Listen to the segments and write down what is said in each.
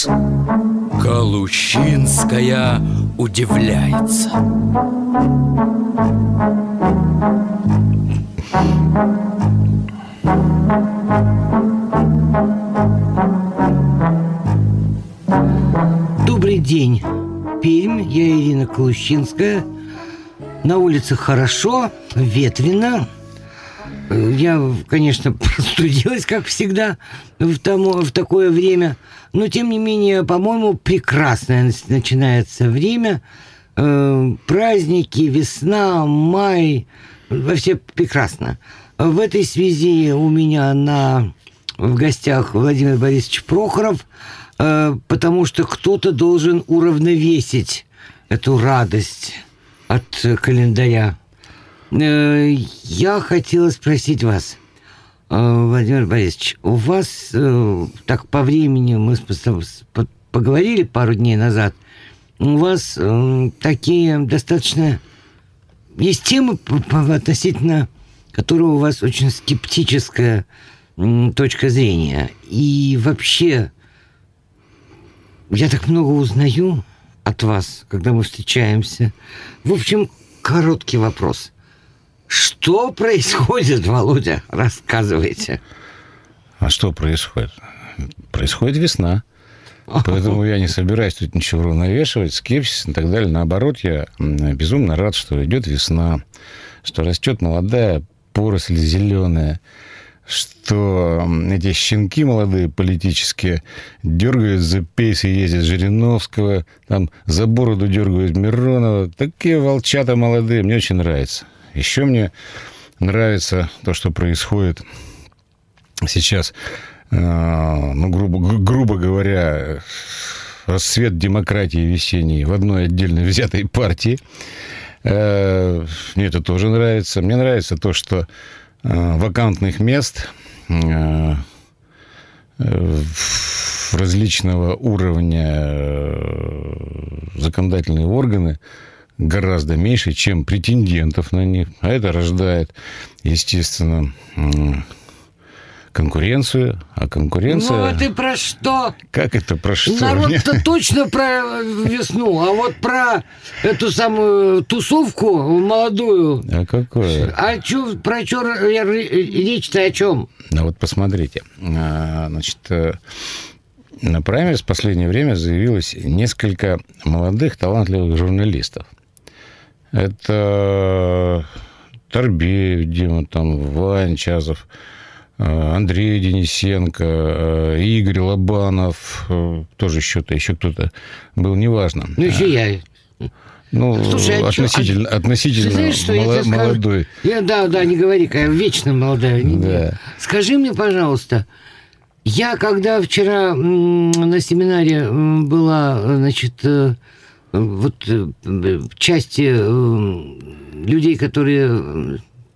вопрос. Галущинская удивляется. Добрый день, Пермь, я Ирина Галущинская. На улице хорошо, ветрено. Я, конечно, простудилась, как всегда, в такое время. Но, тем не менее, по-моему, прекрасное начинается время. Праздники, весна, май. Вообще прекрасно. В этой связи у меня в гостях Владимир Борисович Прохоров, потому что кто-то должен уравновесить эту радость от календаря. Я хотела спросить вас, Владимир Борисович, у вас, так по времени, мы поговорили пару дней назад, у вас такие достаточно... Есть темы, относительно которой у вас очень скептическая точка зрения. И вообще, я так много узнаю от вас, когда мы встречаемся. В общем, короткий вопрос. Что происходит, Володя? Рассказывайте. А что происходит? Происходит весна. Поэтому я не собираюсь тут ничего уравновешивать, скепсис и так далее. Наоборот, я безумно рад, что идет весна, что растет молодая поросль зеленая, что эти щенки молодые политические дергают за пейс и ездят Жириновского, там за бороду дергают Миронова. Такие волчата молодые, мне очень нравится. Еще мне нравится то, что происходит сейчас, грубо говоря, расцвет демократии весенней в одной отдельно взятой партии. Мне это тоже нравится. Мне нравится то, что вакантных мест различного уровня законодательные органы гораздо меньше, чем претендентов на них. А это рождает, естественно, конкуренцию. А конкуренция... Ну, а ты про что? Как это про что? Народ-то точно про весну, а вот про эту самую тусовку молодую... А какое? Про что речь-то о чем? Ну, вот посмотрите. Значит, на праймерис в последнее время заявилось несколько молодых талантливых журналистов. Это Торбеев Дима, там, Вань Чазов, Андрей Денисенко, Игорь Лобанов, тоже еще кто-то был, неважно. Ну, еще я. Ну, слушай, относительно знаешь, молодой. Да, не говори, я вечно молодая. Да. Скажи мне, пожалуйста, я когда вчера на семинаре была, значит, вот в части людей, которые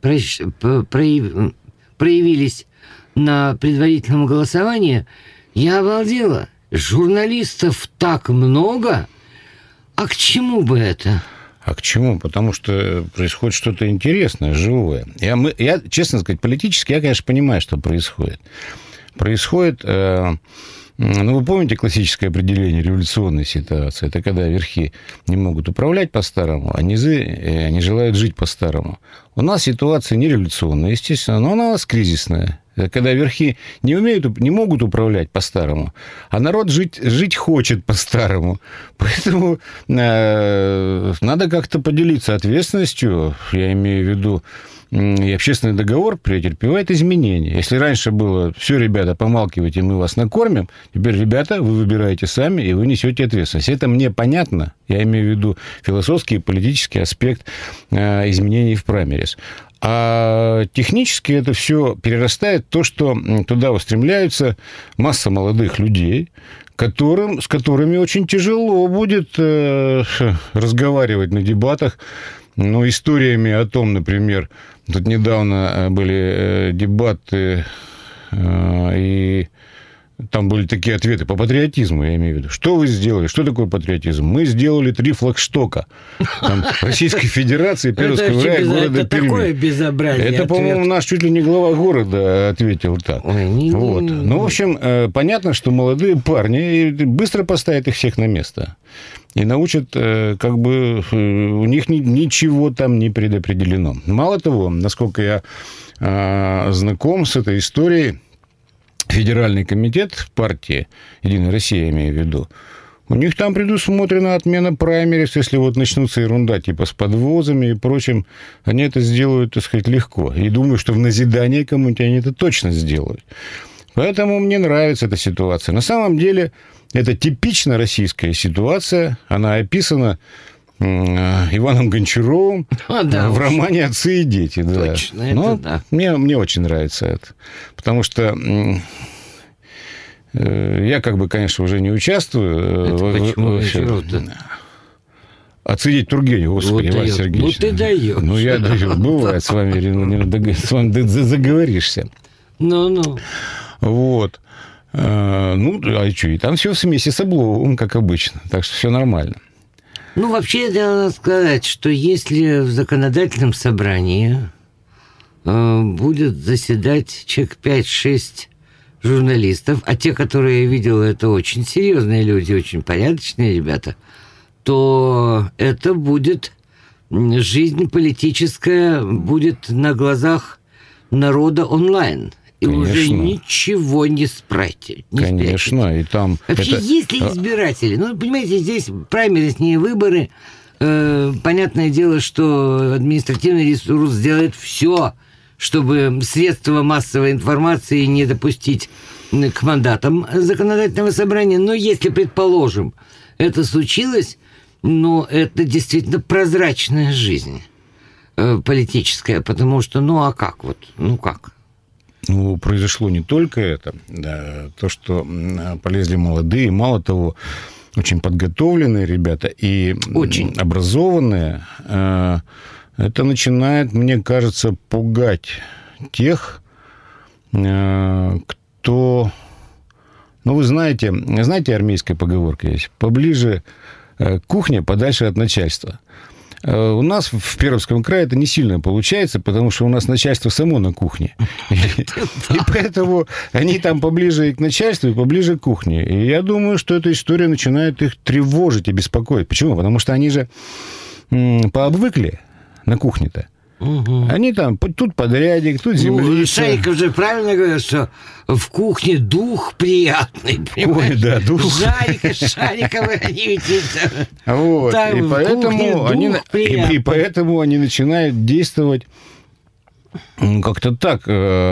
проявились на предварительном голосовании, я обалдела. Журналистов так много, а к чему бы это? А к чему? Потому что происходит что-то интересное, живое. Я, честно сказать, политически, я, конечно, понимаю, что происходит. Происходит... вы помните классическое определение революционной ситуации? Это когда верхи не могут управлять по-старому, а низы не желают жить по-старому. У нас ситуация не революционная, естественно, но она у нас кризисная. Это когда верхи не могут управлять по-старому, а народ жить хочет по-старому. Поэтому надо как-то поделиться ответственностью. Я имею в виду, и общественный договор претерпевает изменения. Если раньше было: все, ребята, помалкивайте, мы вас накормим, теперь, ребята, вы выбираете сами, и вы несете ответственность. Это мне понятно. Я имею в виду философский и политический аспект изменений в праймерис. А технически это все перерастает в то, что туда устремляются масса молодых людей, с которыми очень тяжело будет разговаривать на дебатах. Ну, историями о том, например, тут недавно были дебаты, и Там были такие ответы по патриотизму, я имею в виду. Что вы сделали? Что такое патриотизм? Мы сделали 3 флагштока. Там, Российской Федерации, Пермского края, города это Перми. такое безобразие. Это, по-моему, наш чуть ли не глава города ответил так. Ой, вот. Ну, в общем, понятно, что молодые парни быстро поставят их всех на место. И научат, как бы, у них ничего там не предопределено. Мало того, насколько я знаком с этой историей, Федеральный комитет партии «Единая Россия», я имею в виду, у них там предусмотрена отмена праймерис, если вот начнутся ерунда типа с подвозами и прочим, они это сделают, так сказать, легко. И думаю, что в назидание кому-нибудь они это точно сделают. Поэтому мне нравится эта ситуация. На самом деле, это типично российская ситуация. Она описана Иваном Гончаровым в романе «Отцы и дети». Да. Точно, это да. Мне очень нравится это. Потому что я, как бы, конечно, уже не участвую. Это почему Гончаров-то? «Отцы и дети» Тургенев, господи, вот Иван Сергеевич. Ну, ты даешь. Ну, я даю. Бывает с вами, Ирина, с вами заговоришься. Ну. Вот. Ну, а что, и там все вместе с Обловым, как обычно. Так что все нормально. Ну, вообще, надо сказать, что если в законодательном собрании будет заседать человек 5-6 журналистов, а те, которые я видел, это очень серьезные люди, очень порядочные ребята, то это будет жизнь политическая, будет на глазах народа онлайн. И конечно. Уже ничего не спрятать. Конечно, спрячете. И там... Вообще, есть ли избиратели? Ну, понимаете, здесь праймерисные выборы. Понятное дело, что административный ресурс сделает все, чтобы средства массовой информации не допустить к мандатам законодательного собрания. Но если, предположим, это случилось, ну, это действительно прозрачная жизнь политическая, потому что, ну, а как вот? Ну, как? Ну, произошло не только это, да, то, что полезли молодые, мало того, очень подготовленные ребята и очень образованные, это начинает, мне кажется, пугать тех, кто... Ну, вы знаете армейская поговорка есть? Поближе кухня, подальше от начальства. У нас в Пермском крае это не сильно получается, потому что у нас начальство само на кухне. И поэтому они там поближе к начальству и поближе к кухне. И я думаю, что эта история начинает их тревожить и беспокоить. Почему? Потому что они же пообвыкли на кухне-то. Угу. Они там, тут подрядик, тут землица. Шариков же правильно говорят, что в кухне дух приятный. Ой, да, дух. Шариковы они ведь... Вот. Там и поэтому они начинают действовать как-то так.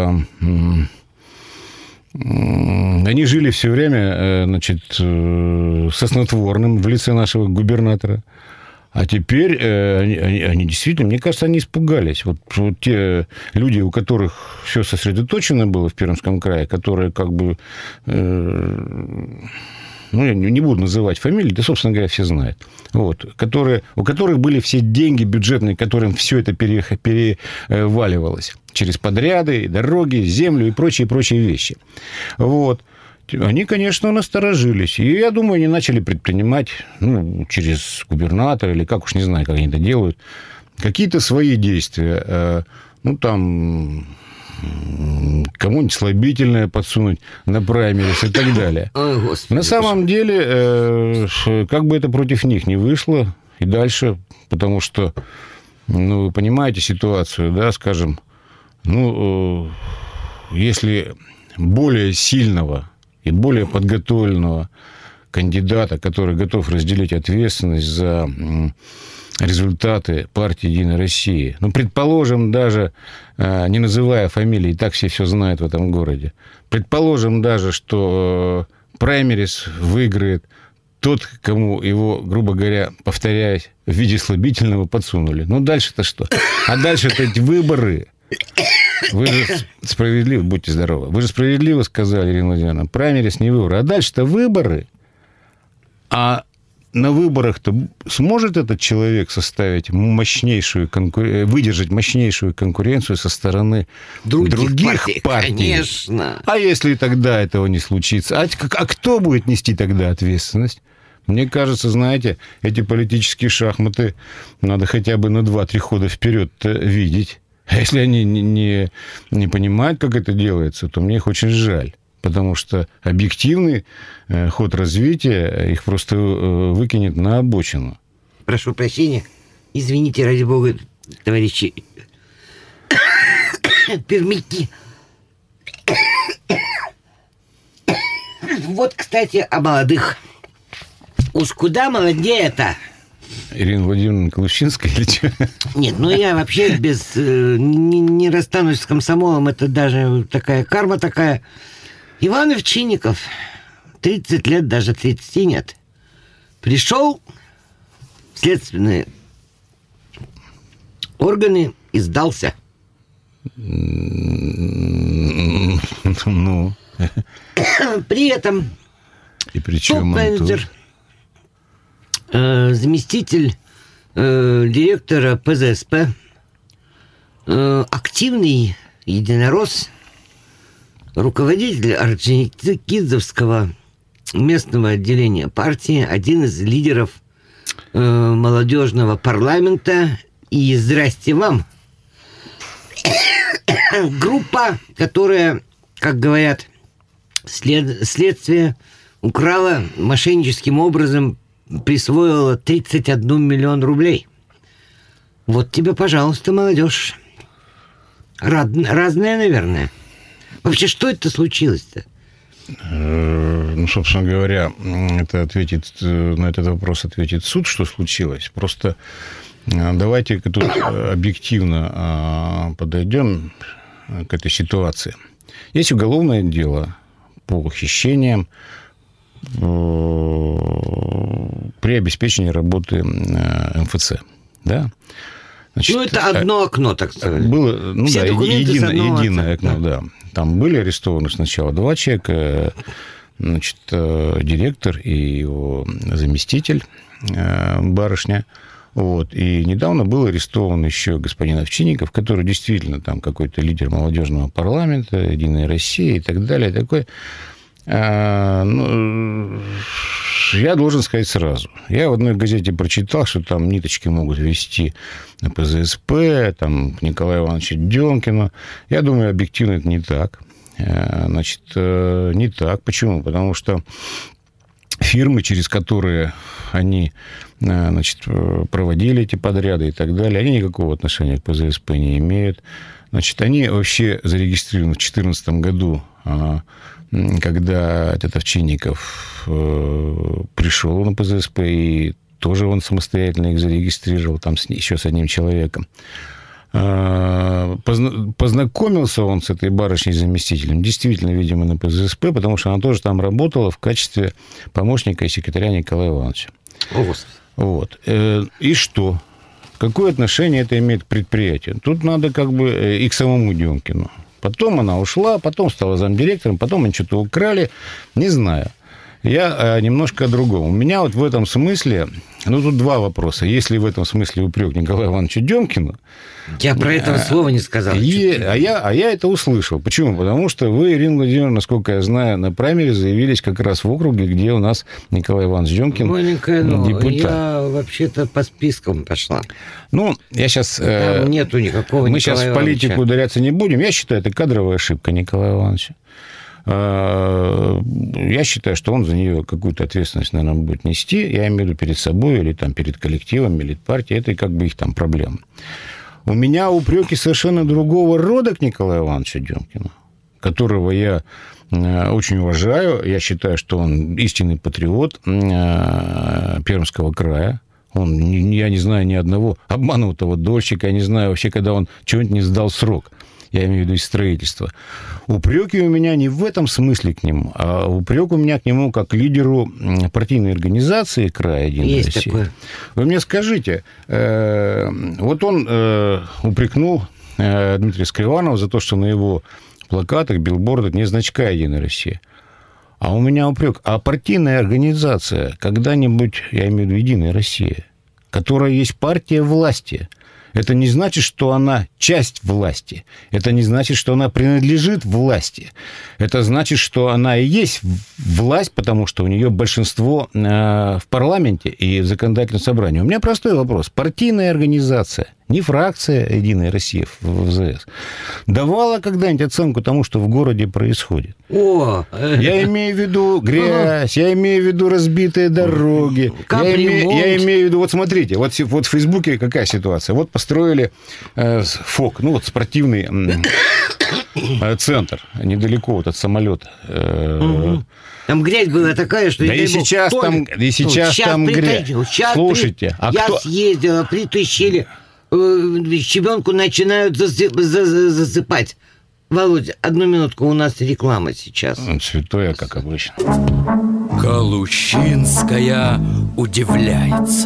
Они жили все время, значит, со снотворным в лице нашего губернатора. А теперь они действительно, мне кажется, они испугались. Вот те люди, у которых все сосредоточено было в Пермском крае, которые как бы... ну, я не буду называть фамилии, да, собственно говоря, все знают. Вот, у которых были все деньги бюджетные, которым все это переваливалось через подряды, дороги, землю и прочие вещи. Вот. Они, конечно, насторожились. И, я думаю, они начали предпринимать, ну, через губернатора, или как уж не знаю, как они это делают, какие-то свои действия. Ну, там, кому-нибудь слабительное подсунуть на праймерис и так далее. Ой, Господи, на самом деле, как бы это против них не вышло и дальше, потому что, ну, вы понимаете ситуацию, да, скажем, ну, если более сильного и более подготовленного кандидата, который готов разделить ответственность за результаты партии «Единая Россия». Ну, предположим, даже, не называя фамилии, и так все знают в этом городе, предположим даже, что праймерис выиграет тот, кому его, грубо говоря, повторяясь, в виде слабительного подсунули. Ну, дальше-то что? А дальше-то эти выборы... Вы же справедливо, будьте здоровы, вы же справедливо сказали, Ирина Владимировна, праймерис не выборы. А дальше-то выборы. А на выборах-то сможет этот человек составить выдержать мощнейшую конкуренцию со стороны других партий? Конечно. А если тогда этого не случится? А кто будет нести тогда ответственность? Мне кажется, знаете, эти политические шахматы надо хотя бы на 2-3 хода вперед видеть. А если они не понимают, как это делается, то мне их очень жаль. Потому что объективный ход развития их просто выкинет на обочину. Прошу прощения. Извините, ради бога, товарищи пермяки. Вот, кстати, о молодых. Уж куда молодее-то? Ирина Владимировна Колущинская или что? Нет, я вообще не расстанусь с комсомолом. Это даже такая карма такая. Иван Овчинников, 30 лет, даже 30 нет, пришел в следственные органы и сдался. Ну. При этом и при чем топ-менеджер, заместитель директора ПЗСП, активный единорос, руководитель Орджоникидзевского местного отделения партии, один из лидеров молодежного парламента. И здрасте вам. Группа, которая, как говорят, следствие украла мошенническим образом, присвоила 31 миллион рублей. Вот тебе, пожалуйста, молодежь. Разная, наверное. Вообще, что это случилось-то? Собственно говоря, на этот вопрос ответит суд, что случилось. Просто давайте тут объективно подойдем к этой ситуации. Есть уголовное дело по хищениям при обеспечении работы МФЦ. Да? Значит, это одно окно, так сказать. Было, единое окно, да. Там были арестованы сначала 2 человека, значит, директор и его заместитель, барышня. Вот. И недавно был арестован еще господин Овчинников, который действительно там какой-то лидер молодежного парламента, Единой России и так далее. Такой. Я должен сказать сразу. Я в одной газете прочитал, что там ниточки могут вести на ПЗСП, там, к Николаю Ивановичу Демкину. Я думаю, объективно это не так. Значит, не так. Почему? Потому что фирмы, через которые они, значит, проводили эти подряды и так далее, они никакого отношения к ПЗСП не имеют. Значит, они вообще зарегистрированы в 2014 году, когда этот Овчинников пришел на ПЗСП, и тоже он самостоятельно их зарегистрировал, там еще с одним человеком. Познакомился он с этой барышней-заместителем, действительно, видимо, на ПЗСП, потому что она тоже там работала в качестве помощника и секретаря Николая Ивановича. Вот. И что? Какое отношение это имеет к предприятию? Тут надо как бы и к самому Демкину. Потом она ушла, потом стала замдиректором, потом они что-то украли. Не знаю. Я немножко о другом. У меня вот в этом смысле... тут 2 вопроса. Если в этом смысле упрек Николаю Ивановичу Демкину... Я про этого слова не сказал. А я это услышал. Почему? Потому что вы, Ирина Владимировна, насколько я знаю, на праймере заявились как раз в округе, где у нас Николай Иванович Демкин депутат. Я вообще-то по спискам пошла. Я сейчас... Там нету никакого Мы Николая сейчас в политику ударяться не будем. Я считаю, это кадровая ошибка Николая Ивановича. Я считаю, что он за нее какую-то ответственность, наверное, будет нести. Я имею в виду перед собой или там, перед коллективом, или партией. Это как бы их там проблема. У меня упреки совершенно другого рода к Николаю Ивановичу Демкину, которого я очень уважаю. Я считаю, что он истинный патриот Пермского края. Я не знаю ни одного обманутого дольщика. Я не знаю вообще, когда он чего-нибудь не сдал срок. Я имею в виду из строительства. Упреки у меня не в этом смысле к нему, а упрек у меня к нему как к лидеру партийной организации края Единой России. Такое. Вы мне скажите, вот он упрекнул Дмитрия Скриванова за то, что на его плакатах, билбордах нет значка Единой России. А у меня упрек. А партийная организация когда-нибудь, я имею в виду «Единая Россия», которая есть партия власти, это не значит, что она часть власти. Это не значит, что она принадлежит власти. Это значит, что она и есть власть, потому что у нее большинство в парламенте и в законодательном собрании. У меня простой вопрос. Партийная организация, не фракция «Единая Россия» в ВЗС, давала когда-нибудь оценку тому, что в городе происходит? Я имею в виду грязь, я имею в виду разбитые дороги. Я имею в виду, вот смотрите, вот в Фейсбуке какая ситуация. Вот построили ФОК, ну вот спортивный центр, недалеко вот от самолета. Там грязь была такая, что... Да и сейчас там грязь. Слушайте, я съездила, притащили, щебенку начинают засыпать. Володя, одну минутку, у нас реклама сейчас. Святое, как обычно. Галущинская удивляется.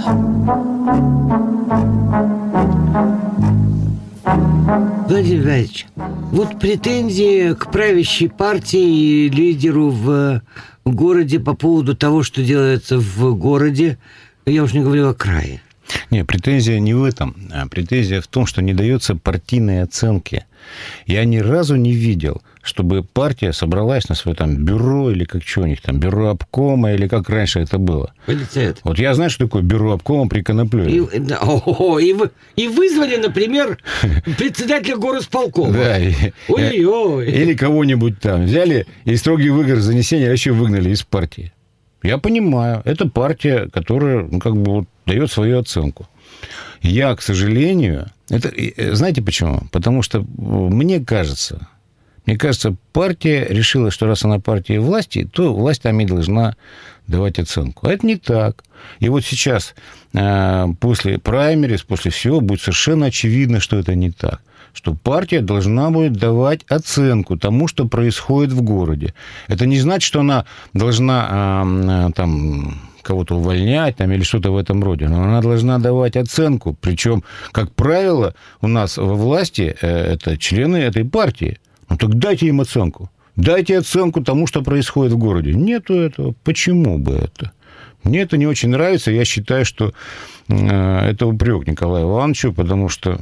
Владимир Владимирович, вот претензии к правящей партии и лидеру в городе по поводу того, что делается в городе, я уж не говорю о крае. Не, претензия не в этом, а претензия в том, что не дается партийной оценки. Я ни разу не видел, чтобы партия собралась на свое там бюро, или как что у них там, бюро обкома, или как раньше это было. Полицейт. Вот я знаю, что такое бюро обкома при Коноплеве. И вызвали, например, председателя горосполкома. Да. Или кого-нибудь там взяли и строгий выговор занесения еще выгнали из партии. Я понимаю, это партия, которая дает свою оценку. Я, к сожалению... Знаете почему? Потому что мне кажется, партия решила, что раз она партия власти, то власть там и должна давать оценку. А это не так. И вот сейчас, после праймерис, после всего, будет совершенно очевидно, что это не так. Что партия должна будет давать оценку тому, что происходит в городе. Это не значит, что она должна кого-то увольнять или что-то в этом роде. Но она должна давать оценку. Причем, как правило, у нас во власти это члены этой партии. Ну так дайте им оценку. Дайте оценку тому, что происходит в городе. Нету этого. Почему бы это? Мне это не очень нравится. Я считаю, что это упрек Николаю Ивановичу, потому что...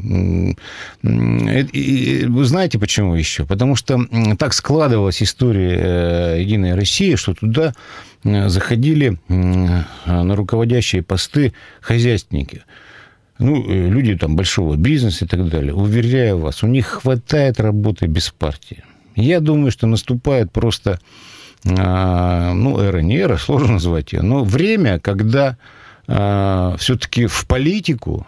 Вы знаете, почему еще? Потому что так складывалась история «Единой России», что туда заходили на руководящие посты хозяйственники. Люди большого бизнеса и так далее. Уверяю вас, у них хватает работы без партии. Я думаю, что наступает просто... эра не эра, сложно назвать ее, но время, когда все-таки в политику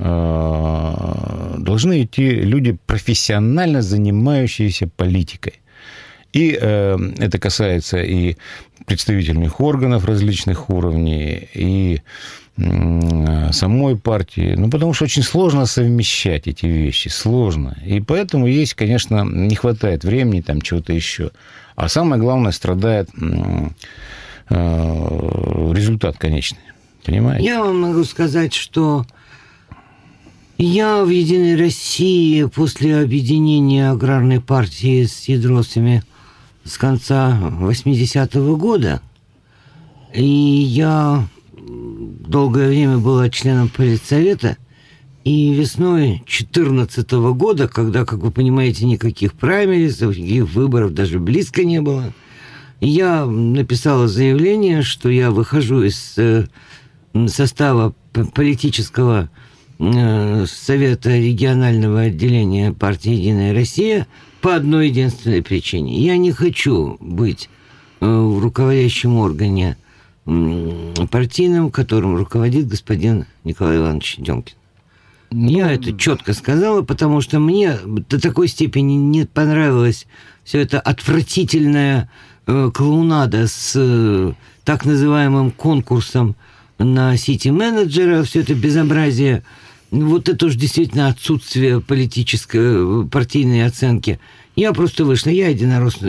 должны идти люди, профессионально занимающиеся политикой. И это касается и представительных органов различных уровней, и самой партии. Потому что очень сложно совмещать эти вещи, сложно. И поэтому есть, конечно, не хватает времени, чего-то еще. А самое главное, страдает результат конечный. Понимаете? Я вам могу сказать, что я в «Единой России» после объединения аграрной партии с ядросами с конца 80-го года, и я долгое время была членом политсовета, и весной 2014 года, когда, как вы понимаете, никаких праймерисов, никаких выборов даже близко не было, я написала заявление, что я выхожу из состава политического совета регионального отделения партии «Единая Россия» по одной единственной причине. Я не хочу быть в руководящем органе партийным, которым руководит господин Николай Иванович Демкин. Я это четко сказала, потому что мне до такой степени не понравилась все это отвратительная клоунада с так называемым конкурсом на сити-менеджера, все это безобразие. Вот это уж действительно отсутствие политической, партийной оценки. Я просто вышла, я единорос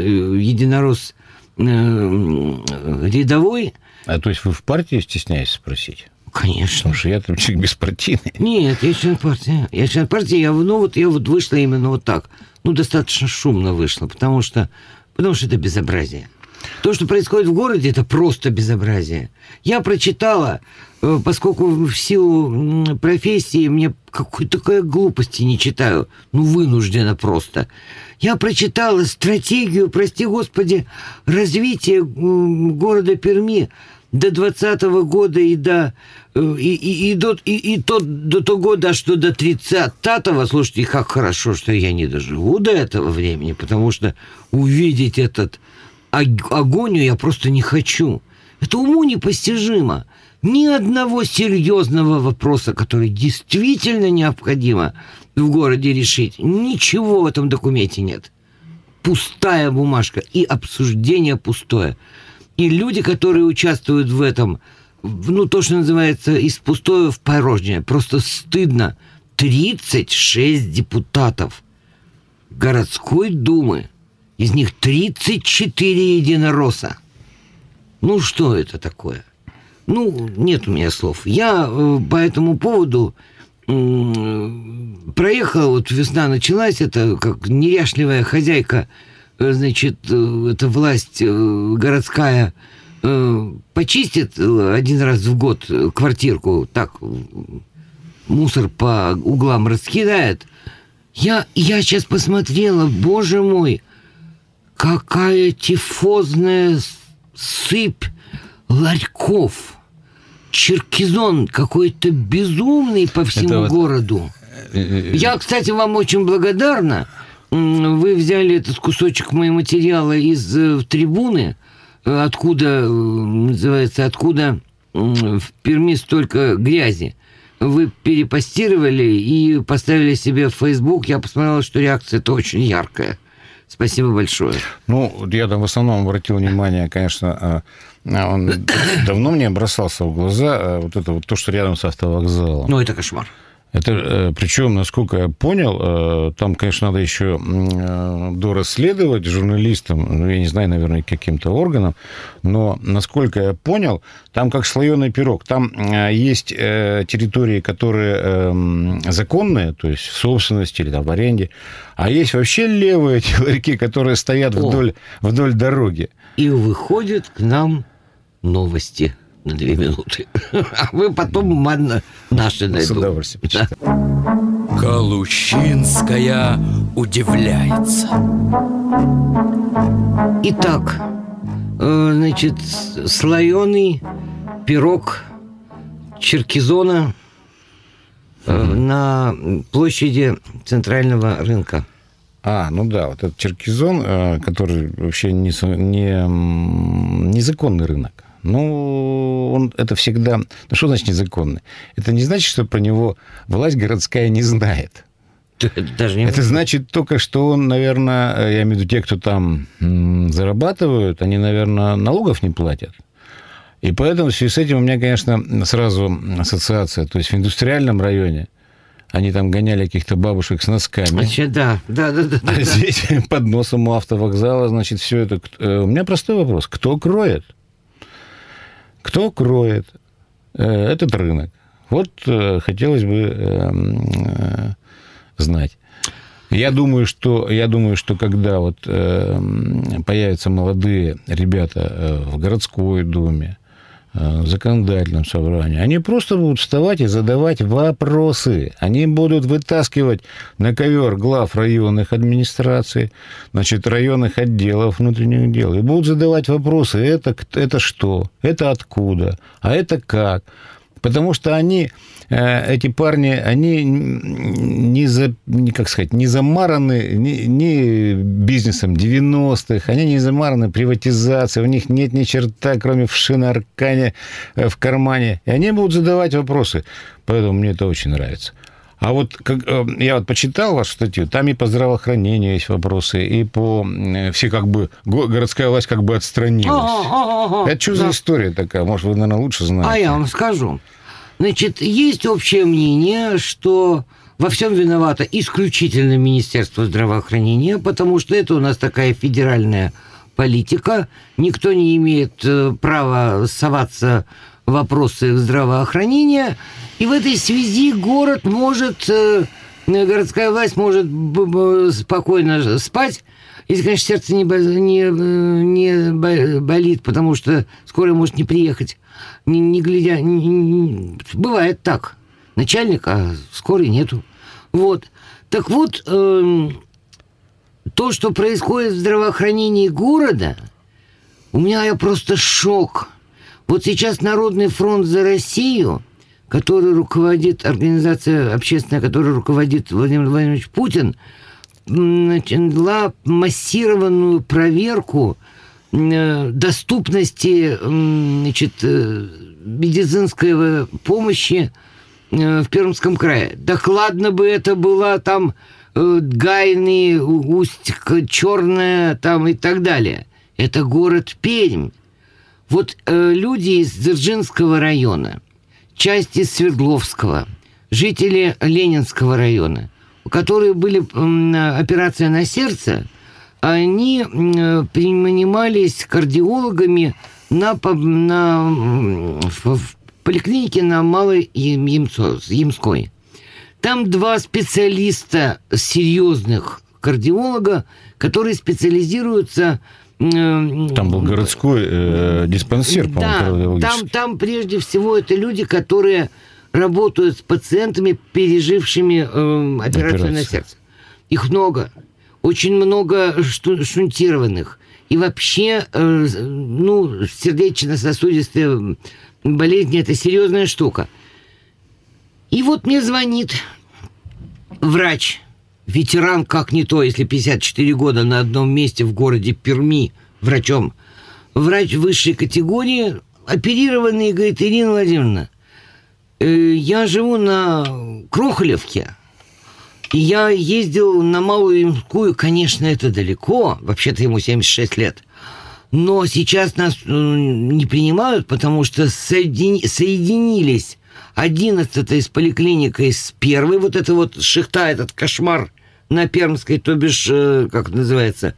рядовой. А то есть вы в партии стесняетесь спросить? Конечно. Потому что я там человек беспартийный. Нет, я член партии. Я я вышла именно вот так. Достаточно шумно вышла, потому что это безобразие. То, что происходит в городе, это просто безобразие. Я прочитала, поскольку в силу профессии мне какой-то такой глупости не читаю, вынуждена просто. Я прочитала стратегию, прости господи, развития города Перми до 20-го года и до того года, что до 30-го. Слушайте, как хорошо, что я не доживу до этого времени, потому что увидеть этот агонию я просто не хочу. Это уму непостижимо. Ни одного серьезного вопроса, который действительно необходимо в городе решить, ничего в этом документе нет. Пустая бумажка. И обсуждение пустое. И люди, которые участвуют в этом, то, что называется, из пустого в порожнее. Просто стыдно. 36 депутатов городской думы. Из них 34 единоросса. Что это такое? Нет у меня слов. Я по этому поводу проехал, весна началась, это как неряшливая хозяйка, эта власть городская почистит один раз в год квартирку, так, мусор по углам раскидает. Я сейчас посмотрела, боже мой, какая тифозная сыпь ларьков. Черкизон какой-то безумный по всему городу. Я, кстати, вам очень благодарна. Вы взяли этот кусочек моего материала из трибуны, откуда в Перми столько грязи. Вы перепостировали и поставили себе в Facebook. Я посмотрела, что реакция-то очень яркая. Спасибо большое. Я там в основном обратил внимание, конечно, он давно мне бросался в глаза, то, что рядом с автовокзалом. Это кошмар. Это, причем, насколько я понял, там, конечно, надо еще дорасследовать журналистам, я не знаю, наверное, каким-то органам, но, насколько я понял, там как слоеный пирог. Там есть территории, которые законные, то есть в собственности или в аренде, а есть вообще левые эти ларьки, которые стоят вдоль дороги. И выходят к нам новости на 2 минуты. А вы потом наши найдут. С удовольствием. Да. Галущинская удивляется. Итак, слоеный пирог Черкизона на площади Центрального рынка. Этот Черкизон, который вообще незаконный рынок. Это всегда... что значит незаконный? Это не значит, что про него власть городская не знает. Это значит только, что он, наверное, я имею в виду те, кто там зарабатывают, они, наверное, налогов не платят. И поэтому в связи с этим у меня, конечно, сразу ассоциация. То есть в индустриальном районе они там гоняли каких-то бабушек с носками. Да. Здесь под носом у автовокзала, все это... У меня простой вопрос. Кто кроет? Кто кроет этот рынок? Хотелось бы знать. Я думаю, что когда появятся молодые ребята в городской думе, в законодательном собрании, они просто будут вставать и задавать вопросы. Они будут вытаскивать на ковер глав районных администраций, районных отделов внутренних дел, и будут задавать вопросы. Это что? Это откуда? А это как? Потому что эти парни, они не замараны ни бизнесом 90-х, они не замараны приватизацией, у них нет ни черта, кроме вши на аркане в кармане. И они будут задавать вопросы. Поэтому мне это очень нравится. А я почитал вашу статью, там и по здравоохранению есть вопросы, и по... городская власть отстранилась. Это что за история такая? Может, вы, наверное, лучше знаете? А я вам скажу. Есть общее мнение, что во всем виновато исключительно Министерство здравоохранения, потому что это у нас такая федеральная политика. Никто не имеет права соваться в вопросы здравоохранения. И в этой связи городская власть может спокойно спать Если, конечно, сердце не болит, потому что скорая может не приехать. Не глядя... Бывает так. Начальник, а скорой нету. Вот. Так вот, то, что происходит в здравоохранении города, у меня просто шок. Вот сейчас Народный фронт за Россию, который руководит, организация общественная, которой руководит Владимир Владимирович Путин, начала массированную проверку доступности, медицинской помощи в Пермском крае. Так ладно бы это была там Гайный, Усть-Черная там и так далее. Это город Пермь. Вот люди из Дзержинского района, часть из Свердловского, жители Ленинского района, которые были операция на сердце, они принимались кардиологами в поликлинике на Малой Ямской. Там 2 специалиста серьезных кардиолога, которые специализируются... Там был городской диспансер, по-моему, да, там прежде всего это люди, которые работают с пациентами, пережившими операцию на сердце. Их много. Очень много шунтированных. И вообще, сердечно-сосудистые болезни – это серьезная штука. И вот мне звонит врач, ветеран как не то, если 54 года на одном месте в городе Перми врачом. Врач высшей категории, оперированный, и говорит: Ирина Владимировна, я живу на Крохолевке, и я ездил на Малую Ямскую. Конечно, это далеко, вообще-то ему 76 лет. Но сейчас нас не принимают, потому что соединились 11-й с поликлиникой с 1-й. Вот это вот шихта, этот кошмар на Пермской, то бишь, как это называется,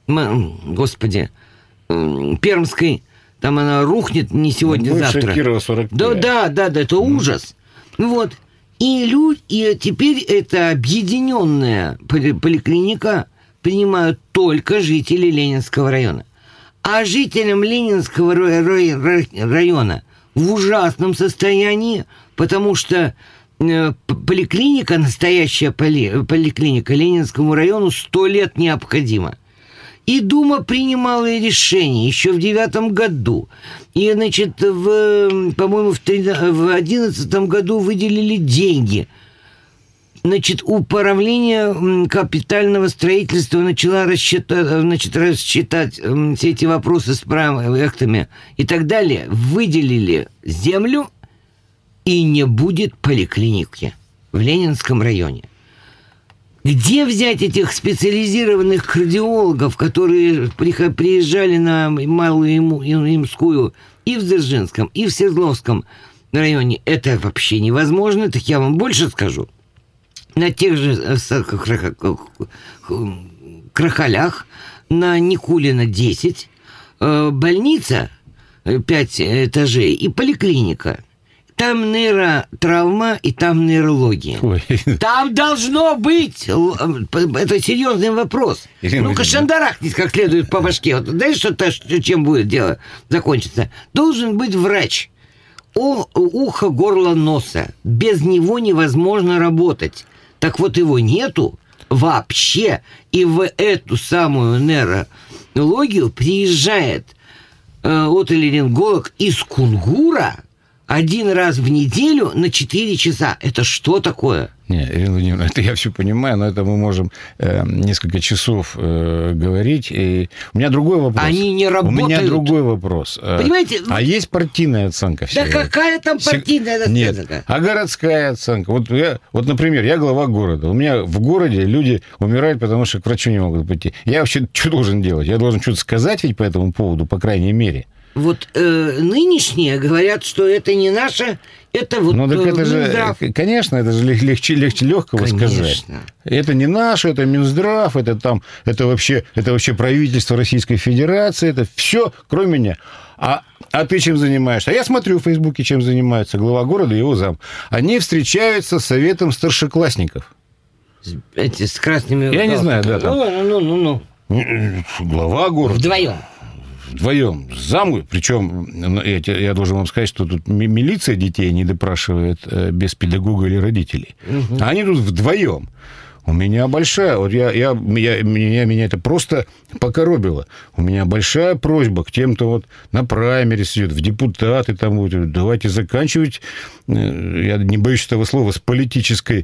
Пермской. Там она рухнет не сегодня-завтра. Кирова 45. Да, это ужас. Вот. И теперь эта объединенная поликлиника принимают только жители Ленинского района. А жителям Ленинского района в ужасном состоянии, потому что поликлиника, настоящая поликлиника Ленинскому району 100 лет необходима. И Дума принимала решение еще в 9 году. И, по-моему, в 11 году выделили деньги. Управление капитального строительства начала рассчитать все эти вопросы с проектами и так далее. Выделили землю, и не будет поликлиники в Ленинском районе. Где взять этих специализированных кардиологов, которые приезжали на Малую Ямскую и в Дзержинском, и в Свердловском районе? Это вообще невозможно, так я вам больше скажу. На тех же Крахалях, на Никулина 10, больница 5 этажей и поликлиника. Там нейротравма и там нейрология. Ой. Там должно быть. Это серьезный вопрос. Ну-ка, шандарахнись как следует по башке. Вот, знаешь, чем будет дело закончиться? Должен быть врач. Ухо, горло, носа. Без него невозможно работать. Так вот, его нету вообще. И в эту самую нейрологию приезжает отоларинголог из Кунгура 1 раз в неделю на 4 часа. Это что такое? Не, Ирина Владимировна, это я все понимаю, но это мы можем несколько часов говорить. И у меня другой вопрос. Они не работают. У меня другой вопрос. Понимаете? А есть партийная оценка всего? Да какая там партийная оценка? Нет, а городская оценка? Например, я глава города. У меня в городе люди умирают, потому что к врачу не могут пойти. Я вообще что должен делать? Я должен что-то сказать ведь по этому поводу, по крайней мере. Вот нынешние говорят, что это не наше, это вот так это Минздрав. Конечно, это же легче легкого сказать. Это не наше, это Минздрав, это вообще правительство Российской Федерации, это все, кроме меня. А ты чем занимаешься? А я смотрю в Фейсбуке, чем занимаются глава города и его зам. Они встречаются с советом старшеклассников. С красными... Я не знаю, да. Там. Глава города. Вдвоем. Зам, причем я должен вам сказать, что тут милиция детей не допрашивает без педагога или родителей. Угу. А они тут вдвоем. У меня большая... Вот меня это просто покоробило. У меня большая просьба к тем, кто вот на праймерис идет, в депутаты там вот, давайте заканчивать, я не боюсь этого слова, с политической...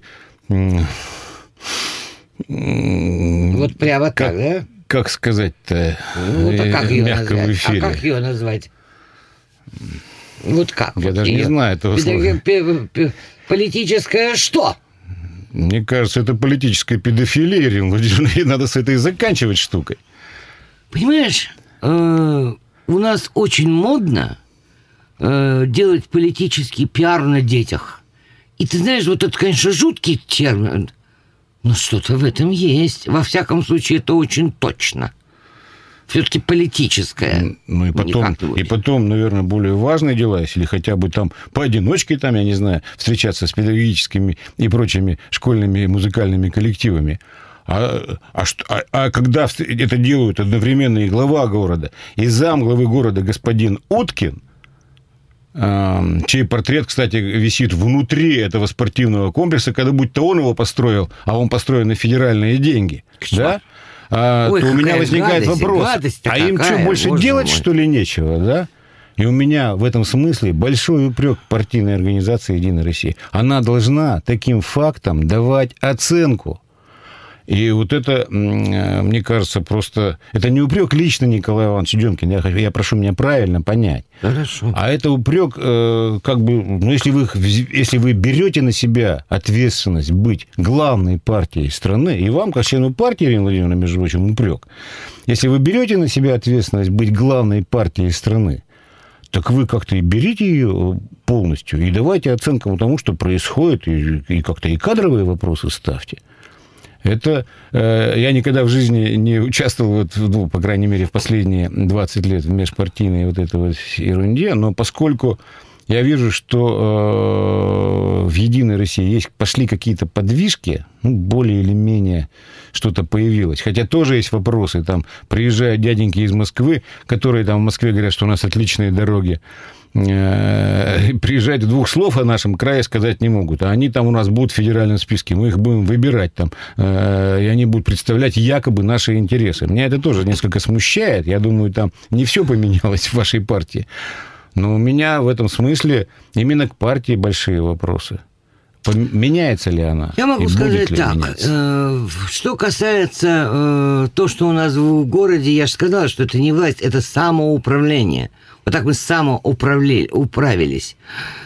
Вот прямо так, да? Как сказать-то? Как ее мягко назвать? в эфире. А как ее назвать? Вот как? Я даже не знаю этого слова. Политическое что? Мне кажется, это политическая педофилия, Ирина Владимировна, и надо с этой заканчивать штукой. Понимаешь, у нас очень модно делать политический пиар на детях. И ты знаешь, вот это, конечно, жуткий термин, но что-то в этом есть. Во всяком случае, это очень точно. Все-таки политическое. Ну и потом, наверное, более важные дела, если хотя бы там поодиночке, там, я не знаю, встречаться с педагогическими и прочими школьными музыкальными коллективами. А когда это делают одновременно и глава города, и зам главы города господин Уткин, чей портрет, кстати, висит внутри этого спортивного комплекса, когда будь то он его построил, а он построен на федеральные деньги, да? То у меня возникает вопрос, а им что, больше делать, что ли, нечего, да? И у меня в этом смысле большой упрек партийной организации «Единая Россия». Она должна таким фактам давать оценку. И вот это, мне кажется, просто... Это не упрек лично Николая Ивановича Демкина, я прошу меня правильно понять. Хорошо. А это упрек, как бы, ну, если вы берете на себя ответственность быть главной партией страны, и вам, как члену партии, Ирина Владимировна, между прочим, упрек, если вы берете на себя ответственность быть главной партией страны, так вы как-то и берите ее полностью, и давайте оценку тому, что происходит, и как-то и кадровые вопросы ставьте. Это я никогда в жизни не участвовал, ну, по крайней мере, в последние 20 лет в межпартийной вот этой вот ерунде, но поскольку я вижу, что в «Единой России» пошли какие-то подвижки, ну, более или менее что-то появилось. Хотя тоже есть вопросы. Там приезжают дяденьки из Москвы, которые там в Москве говорят, что у нас отличные дороги. Приезжать, двух слов о нашем крае сказать не могут. А они там у нас будут в федеральном списке. Мы их будем выбирать там. И они будут представлять якобы наши интересы. Меня это тоже несколько смущает. Я думаю, там не все поменялось в вашей партии. Но у меня в этом смысле именно к партии большие вопросы. Меняется ли она? Я могу сказать так. Что касается то, что у нас в городе, я же сказал, что это не власть, это самоуправление. Вот так мы управились.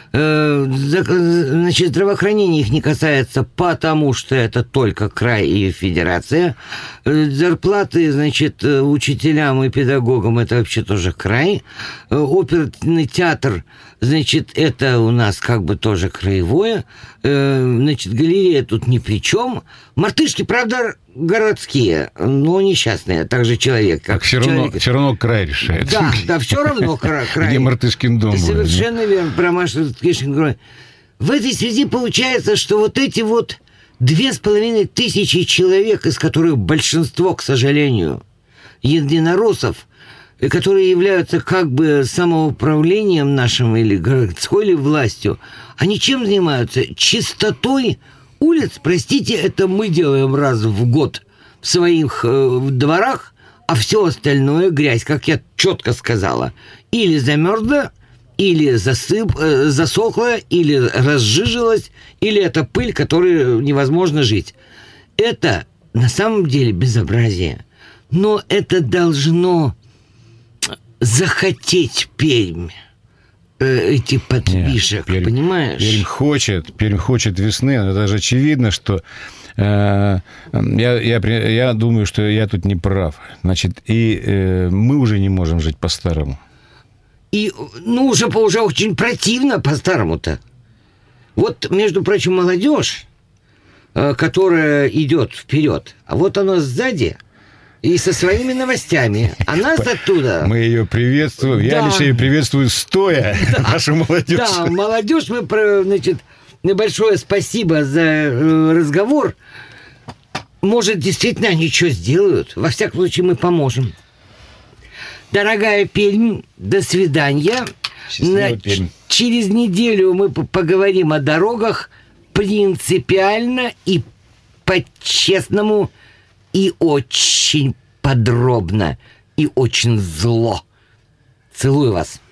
Значит, здравоохранение их не касается, потому что это только край и федерация. Зарплаты, значит, учителям и педагогам это вообще тоже край. Оперный театр, значит, это у нас как бы тоже краевое. Значит, галерея тут ни при чем. Мартышки, правда, городские, но несчастные, также человек. Как все равно край решает. Да, все равно край. Где Мартышкин дом? Совершенно верно, про Машу Ткишин говорит. В этой связи получается, что вот эти вот 2500 человек, из которых большинство, к сожалению, единороссов, которые являются как бы самоуправлением нашим или городской или властью, они чем занимаются? Чистотой улиц, простите, это мы делаем раз в год в своих дворах, а все остальное грязь, как я четко сказала. Или замерзла, или засохла, или разжижилась, или это пыль, которой невозможно жить. Это на самом деле безобразие. Но это должно захотеть Пермь. Эти подвижек, понимаешь? Пермь хочет весны. Это даже очевидно, что я думаю, что я тут не прав. Значит, и мы уже не можем жить по-старому. И, ну, уже очень противно по-старому-то. Вот, между прочим, молодежь, которая идет вперед, а вот она сзади... И со своими новостями. А нас оттуда... Мы ее приветствуем. Да. Я лично ее приветствую стоя, нашу молодежь. Да, молодежь, значит, небольшое спасибо за разговор. может, действительно они что сделают. Во всяком случае, мы поможем. Дорогая Пермь, до свидания. Пермь. Через неделю мы поговорим о дорогах принципиально и по-честному, и очень подробно, и очень зло. Целую вас.